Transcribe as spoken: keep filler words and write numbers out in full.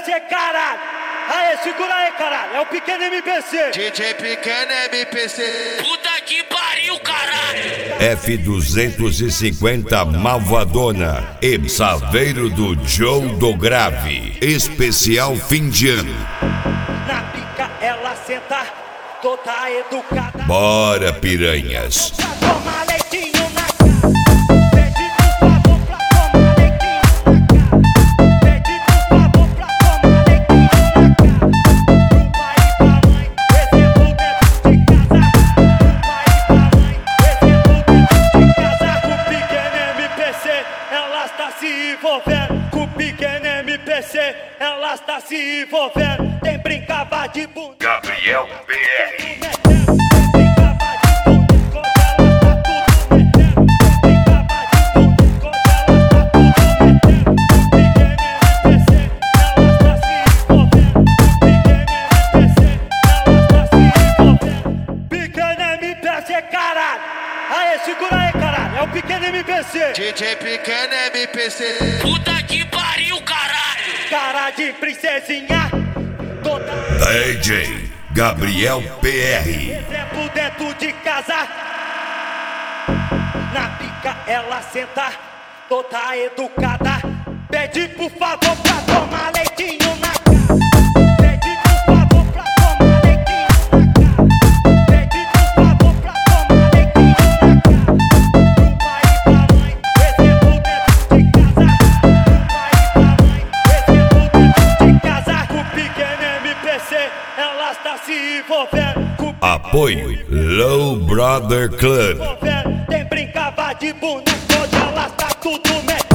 C, caralho. Aê, segura aí, caralho. É o Pequeno M P C. D J Pequeno M P C. Puta que pariu, caralho. F duzentos e cinquenta Malvadona e Saveiro do Joe do Grave. Especial fim de ano. Na pica ela senta, toda educada. Bora, piranhas. Toma leitinho na cara. Pede por favor pra tomar leitinho na cara. Pede por favor pra tomar leitinho na cara. Do pai e da mãe, exemplo dentro de casa. Do pai e da mãe, exemplo dentro de casa. Com o Pequeno M P C, ela está se envolvendo. Com o Pequeno M P C, ela está se envolvendo. Tem brincava de bunda. Gabriel P R. Caralho! Aê, segura aí, caralho! É o Pequeno M P C! D J Pequeno M P C. Puta que pariu, caralho. Cara de princesinha! Toda D J Gabriel P R. exemplo dentro de casa! Na pica ela senta, toda educada. Pede por favor pra tomar leitinho na cara. Pede por favor pra tomar leitinho na cara. Pede por favor pra tomar leitinho na cara. Do pai e da mãe, exemplo dentro de casa. Do pai e da mãe, exemplo dentro de casa. Com o Pequeno M P C, ela está se envolvendo. Com o Apoio Low Brother Club. envolvendo. Tem brincava de boneco, hoje ela está tudo metendo.